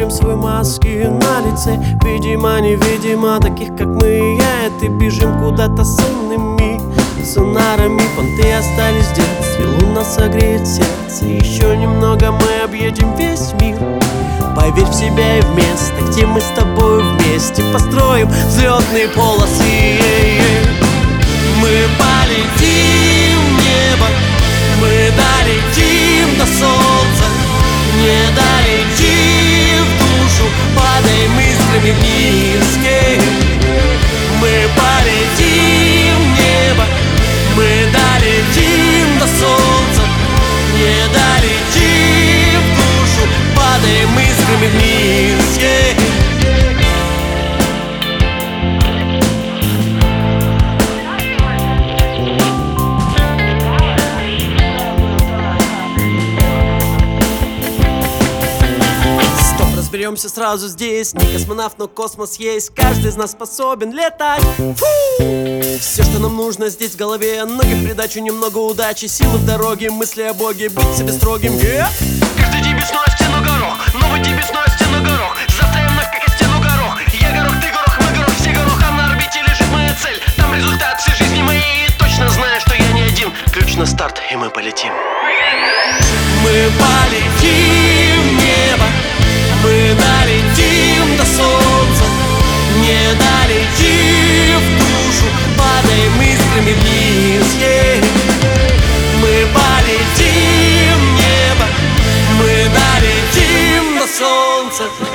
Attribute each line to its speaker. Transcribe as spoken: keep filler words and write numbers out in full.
Speaker 1: прячем свои маски на лице. Видимо, невидимо, таких как мы, я и ты, бежим куда-то с иными сонарами. Понты остались в детстве, луна согреет сердце. Еще немного мы объедем весь мир. Поверь в себя и в место, где мы с тобой вместе построим взлетные полосы. Мы полетим в небо, мы долетим до солнца, не долетим в душу, падаем искрами вниз. Мы полетим в небо, мы долетим до солнца, не долетим в душу, падаем искрами вниз. Разберемся сразу здесь. Не космонавт, но космос есть. Каждый из нас способен летать. Фу! Все, что нам нужно здесь в голове. Ноги в придачу, немного удачи, силы в дороге, мысли о Боге, быть себе строгим. Yeah!
Speaker 2: Каждый день весной в стену горох, новый день весной в стену горох. Завтра я вновь как и стену горох. Я горох, ты горох, мы горох, все горох, а на орбите лежит моя цель. Там результат всей жизни моей. Точно знаю, что я не один. Ключ на старт, и мы полетим.
Speaker 1: Мы полетим в небо, мы долетим до солнца, не долетим в душу, падаем искрами вниз. Yeah. Мы полетим в небо, мы долетим до солнца.